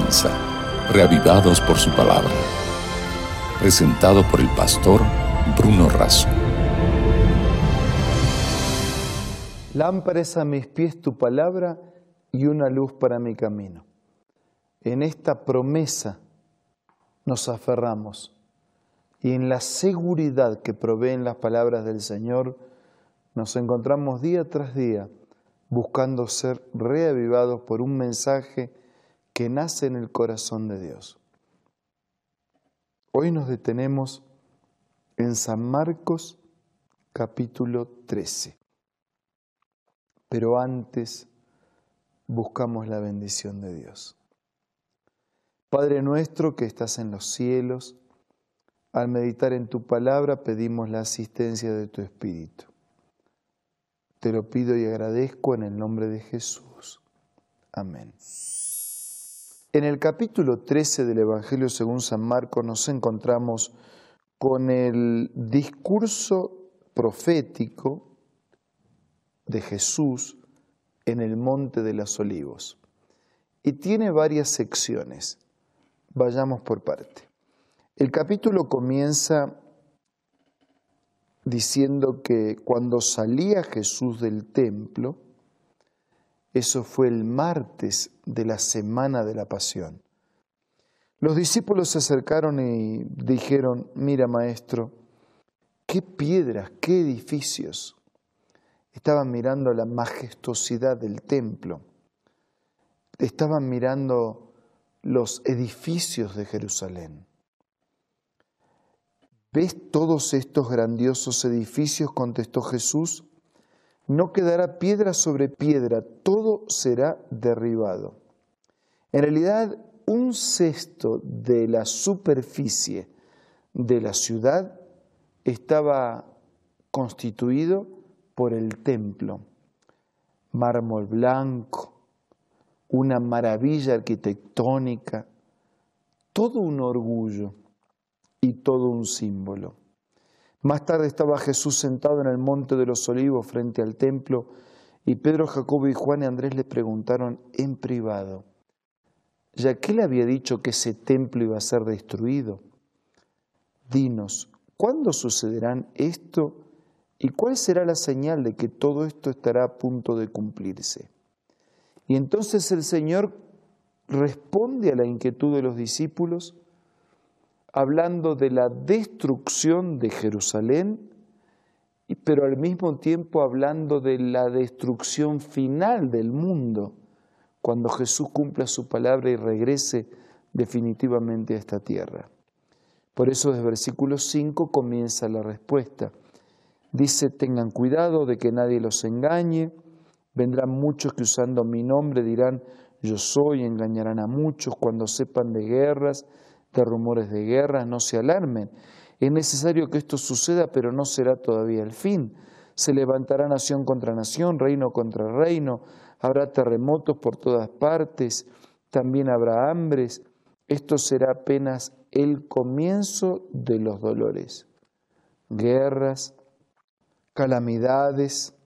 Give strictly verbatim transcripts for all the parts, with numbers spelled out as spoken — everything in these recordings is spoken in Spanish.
comienza, Reavivados por su palabra. Presentado por el pastor Bruno Razo. Lámpara es a mis pies tu palabra y una luz para mi camino. En esta promesa nos aferramos y en la seguridad que proveen las palabras del Señor nos encontramos día tras día buscando ser reavivados por un mensaje que nace en el corazón de Dios. Hoy nos detenemos en San Marcos capítulo trece. Pero antes buscamos la bendición de Dios. Padre nuestro que estás en los cielos, al meditar en tu palabra pedimos la asistencia de tu Espíritu. Te lo pido y agradezco en el nombre de Jesús. Amén. En el capítulo trece del Evangelio según San Marcos nos encontramos con el discurso profético de Jesús en el Monte de los Olivos. Y tiene varias secciones. Vayamos por parte. El capítulo comienza diciendo que cuando salía Jesús del templo, eso fue el martes de la semana de la Pasión. Los discípulos se acercaron y dijeron, mira maestro, qué piedras, qué edificios. Estaban mirando la majestuosidad del templo. Estaban mirando los edificios de Jerusalén. ¿Ves todos estos grandiosos edificios? Contestó Jesús. No quedará piedra sobre piedra, todo será derribado. En realidad, un sexto de la superficie de la ciudad estaba constituido por el templo. Mármol blanco, una maravilla arquitectónica, todo un orgullo y todo un símbolo. Más tarde estaba Jesús sentado en el Monte de los Olivos frente al templo y Pedro, Jacobo y Juan y Andrés le preguntaron en privado, ya que él había dicho que ese templo iba a ser destruido. Dinos, ¿cuándo sucederán esto y cuál será la señal de que todo esto estará a punto de cumplirse? Y entonces el Señor responde a la inquietud de los discípulos hablando de la destrucción de Jerusalén, pero al mismo tiempo hablando de la destrucción final del mundo, cuando Jesús cumpla su palabra y regrese definitivamente a esta tierra. Por eso desde versículo cinco comienza la respuesta. Dice, tengan cuidado de que nadie los engañe, vendrán muchos que usando mi nombre dirán, yo soy, engañarán a muchos cuando sepan de guerras, de rumores de guerras, no se alarmen. Es necesario que esto suceda, pero no será todavía el fin. Se levantará nación contra nación, reino contra reino, habrá terremotos por todas partes, también habrá hambres. Esto será apenas el comienzo de los dolores. Guerras, calamidades,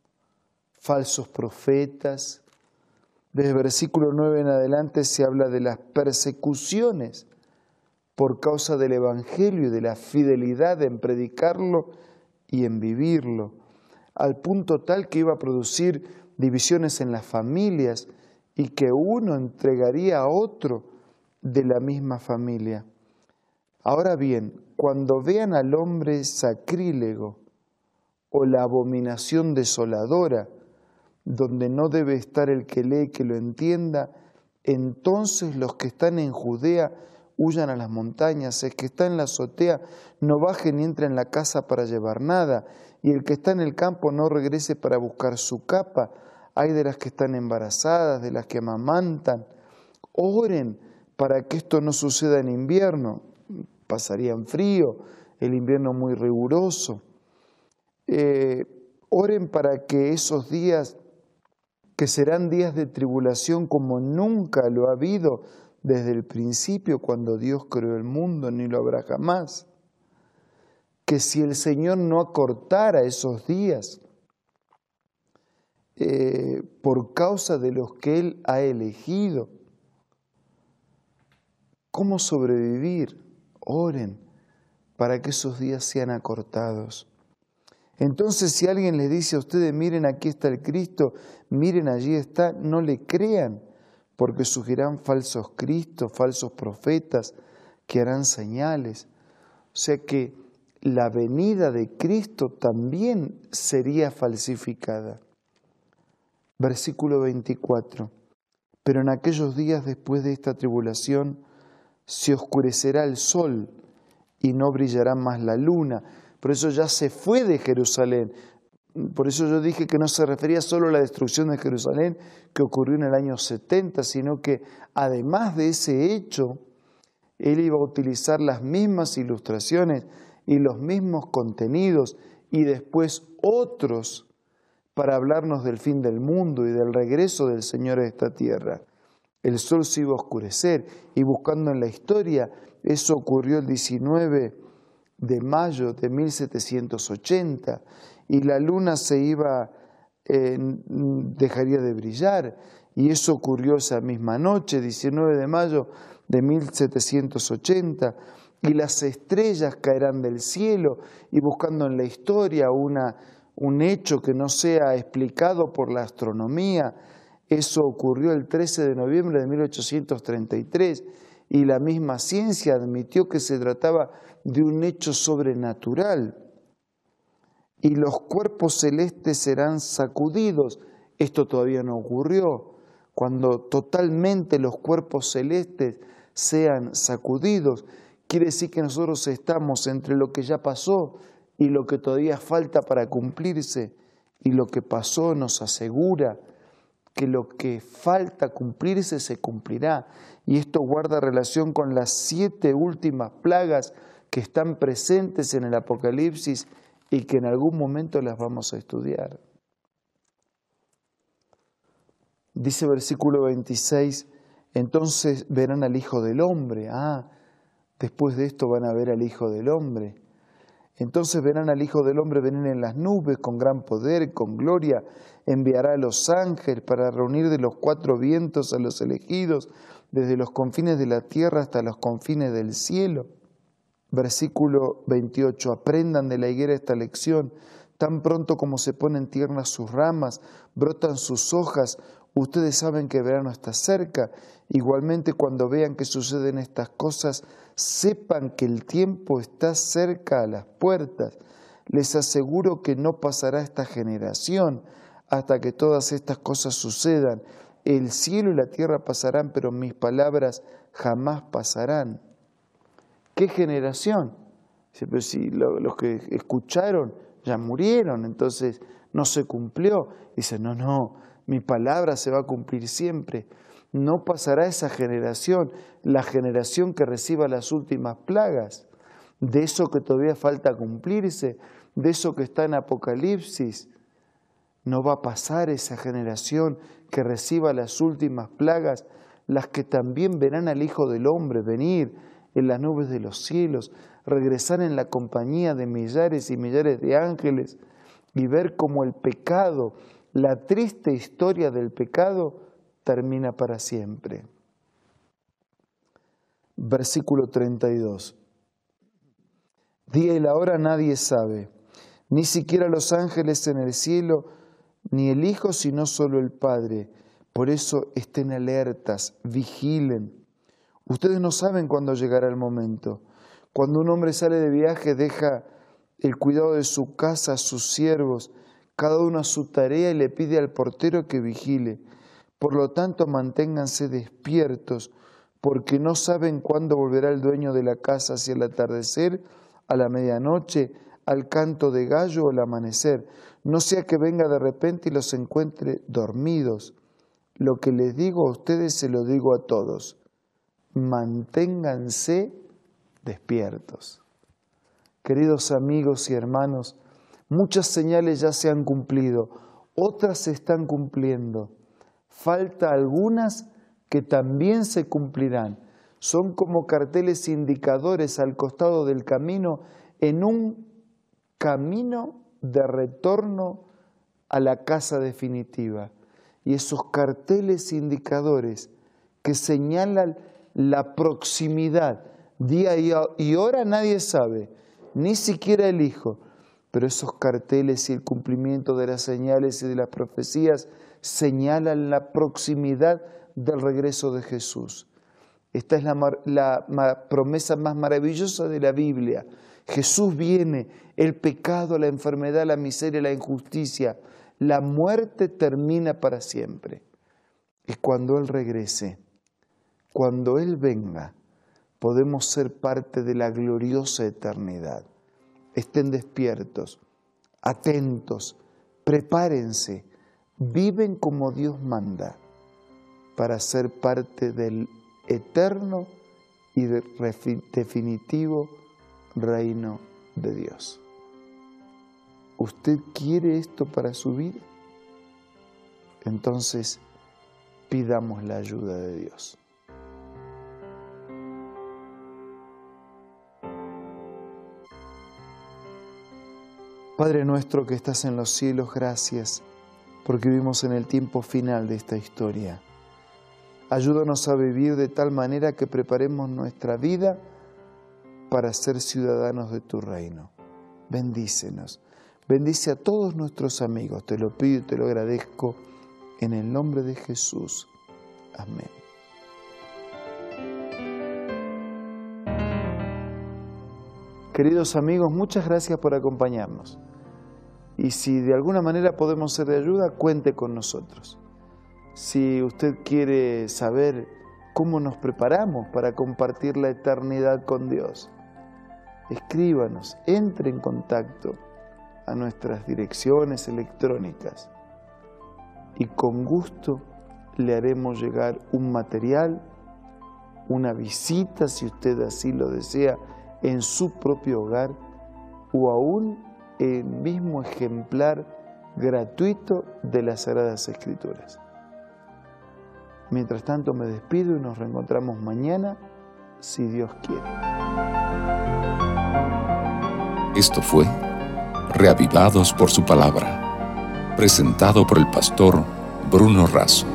falsos profetas. Desde el versículo nueve en adelante se habla de las persecuciones por causa del Evangelio y de la fidelidad en predicarlo y en vivirlo, al punto tal que iba a producir divisiones en las familias y que uno entregaría a otro de la misma familia. Ahora bien, cuando vean al hombre sacrílego o la abominación desoladora, donde no debe estar el que lee que lo entienda, entonces los que están en Judea huyan a las montañas, el que está en la azotea no baje ni entre en la casa para llevar nada, y el que está en el campo no regrese para buscar su capa. Hay de las que están embarazadas, de las que amamantan. Oren para que esto no suceda en invierno, pasarían frío, el invierno muy riguroso. Eh, oren para que esos días, que serán días de tribulación como nunca lo ha habido desde el principio cuando Dios creó el mundo, ni lo habrá jamás. Que si el Señor no acortara esos días eh, por causa de los que Él ha elegido, ¿Cómo sobrevivir? Oren para que esos días sean acortados. Entonces, si alguien les dice a ustedes, miren, aquí está el Cristo, miren, allí está, no le crean, porque surgirán falsos cristos, falsos profetas, que harán señales. O sea que la venida de Cristo también sería falsificada. Versículo veinticuatro. Pero en aquellos días después de esta tribulación se oscurecerá el sol y no brillará más la luna. Por eso ya se fue de Jerusalén. Por eso yo dije que no se refería solo a la destrucción de Jerusalén que ocurrió en el año setenta, sino que además de ese hecho, él iba a utilizar las mismas ilustraciones y los mismos contenidos y después otros para hablarnos del fin del mundo y del regreso del Señor a esta tierra. El sol se iba a oscurecer y buscando en la historia, eso ocurrió el diecinueve de mayo de mil setecientos ochenta y la luna se iba, eh, dejaría de brillar y eso ocurrió esa misma noche, diecinueve de mayo de mil setecientos ochenta, y las estrellas caerán del cielo y buscando en la historia una, un hecho que no sea explicado por la astronomía, eso ocurrió el trece de noviembre de mil ochocientos treinta y tres y la misma ciencia admitió que se trataba de un hecho sobrenatural. Y los cuerpos celestes serán sacudidos. Esto todavía no ocurrió. Cuando totalmente los cuerpos celestes sean sacudidos, quiere decir que nosotros estamos entre lo que ya pasó y lo que todavía falta para cumplirse. Y lo que pasó nos asegura que lo que falta cumplirse se cumplirá. Y esto guarda relación con las siete últimas plagas que están presentes en el Apocalipsis y que en algún momento las vamos a estudiar. Dice versículo veintiséis, entonces verán al Hijo del Hombre. Ah, después de esto van a ver al Hijo del Hombre. Entonces verán al Hijo del Hombre venir en las nubes con gran poder, con gloria. Enviará a los ángeles para reunir de los cuatro vientos a los elegidos, desde los confines de la tierra hasta los confines del cielo. Versículo veintiocho, aprendan de la higuera esta lección. Tan pronto como se ponen tiernas sus ramas, brotan sus hojas, ustedes saben que el verano está cerca. Igualmente, cuando vean que suceden estas cosas, sepan que el tiempo está cerca a las puertas. Les aseguro que no pasará esta generación hasta que todas estas cosas sucedan. El cielo y la tierra pasarán, pero mis palabras jamás pasarán. ¿Qué generación? Dice, pero si lo, los que escucharon ya murieron, entonces no se cumplió. Dice, no, no, mi palabra se va a cumplir siempre. No pasará esa generación, la generación que reciba las últimas plagas, de eso que todavía falta cumplirse, de eso que está en Apocalipsis. No va a pasar esa generación que reciba las últimas plagas, las que también verán al Hijo del Hombre venir en las nubes de los cielos, regresar en la compañía de millares y millares de ángeles y ver cómo el pecado, la triste historia del pecado, termina para siempre. Versículo treinta y dos. Día y la hora nadie sabe, ni siquiera los ángeles en el cielo, ni el Hijo, sino solo el Padre. Por eso estén alertas, vigilen. Ustedes no saben cuándo llegará el momento. Cuando un hombre sale de viaje, deja el cuidado de su casa a sus siervos, cada uno a su tarea, y le pide al portero que vigile. Por lo tanto, manténganse despiertos, porque no saben cuándo volverá el dueño de la casa, hacia el atardecer, a la medianoche, al canto de gallo o al amanecer. No sea que venga de repente y los encuentre dormidos. Lo que les digo a ustedes se lo digo a todos. Manténganse despiertos. Queridos amigos y hermanos, muchas señales ya se han cumplido, otras se están cumpliendo. Falta algunas que también se cumplirán. Son como carteles indicadores al costado del camino, en un camino de retorno a la casa definitiva. Y esos carteles indicadores que señalan la proximidad. Día y hora nadie sabe, ni siquiera el Hijo. Pero esos carteles y el cumplimiento de las señales y de las profecías señalan la proximidad del regreso de Jesús. Esta es la, la, la promesa más maravillosa de la Biblia. Jesús viene, el pecado, la enfermedad, la miseria, la injusticia, la muerte termina para siempre. Y cuando Él regrese, cuando Él venga, podemos ser parte de la gloriosa eternidad. Estén despiertos, atentos, prepárense, viven como Dios manda para ser parte del eterno y definitivo reino de Dios. ¿Usted quiere esto para su vida? Entonces, pidamos la ayuda de Dios. Padre nuestro que estás en los cielos, gracias porque vivimos en el tiempo final de esta historia. Ayúdanos a vivir de tal manera que preparemos nuestra vida para ser ciudadanos de tu reino. Bendícenos. Bendice a todos nuestros amigos. Te lo pido y te lo agradezco en el nombre de Jesús. Amén. Queridos amigos, muchas gracias por acompañarnos. Y si de alguna manera podemos ser de ayuda, cuente con nosotros. Si usted quiere saber cómo nos preparamos para compartir la eternidad con Dios, escríbanos, entre en contacto a nuestras direcciones electrónicas y con gusto le haremos llegar un material, una visita, si usted así lo desea, en su propio hogar o aún el mismo ejemplar gratuito de las Sagradas Escrituras. Mientras tanto me despido y nos reencontramos mañana, si Dios quiere. Esto fue Reavivados por su Palabra, presentado por el pastor Bruno Razo.